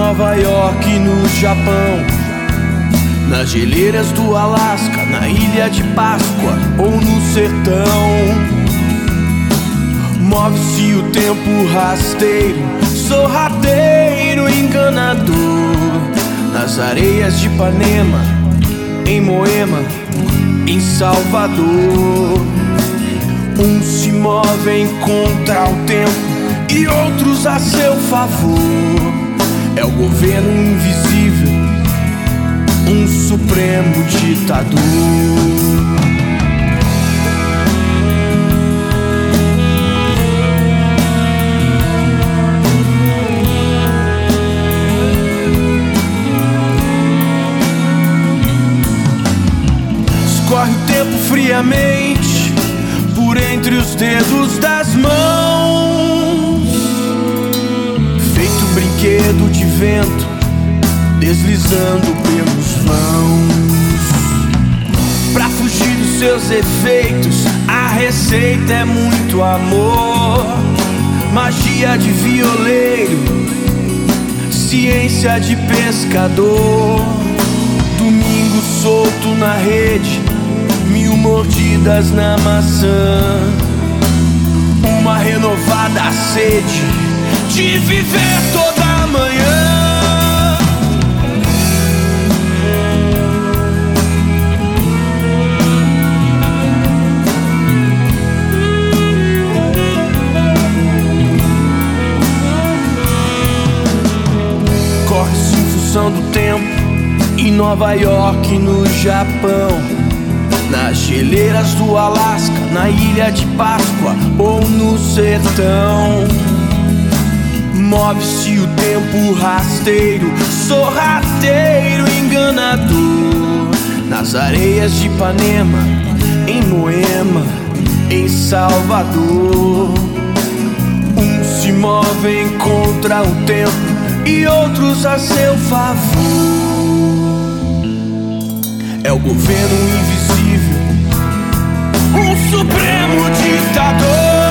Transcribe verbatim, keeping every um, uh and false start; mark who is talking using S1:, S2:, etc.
S1: Nova York, no Japão, nas geleiras do Alasca, na Ilha de Páscoa ou no sertão. Move-se o tempo rasteiro, sorrateiro, enganador, nas areias de Ipanema, em Moema, em Salvador. Uns se movem contra o tempo e outros a seu favor. É o governo invisível, um supremo ditador. Escorre o tempo friamente por entre os dedos das mãos, feito brinquedo de vento deslizando pelos vãos. Pra fugir dos seus efeitos, a receita é muito amor, magia de violeiro, ciência de pescador. Domingo solto na rede, mil mordidas na maçã, uma renovada sede de viver toda manhã. Corre-se em função do tempo em Nova York, no Japão, nas geleiras do Alasca, na Ilha de Páscoa ou no sertão. Move-se o tempo rasteiro, sorrateiro, enganador, nas areias de Ipanema, em Moema, em Salvador. Uns se movem contra o tempo e outros a seu favor. É o governo invisível, um supremo ditador.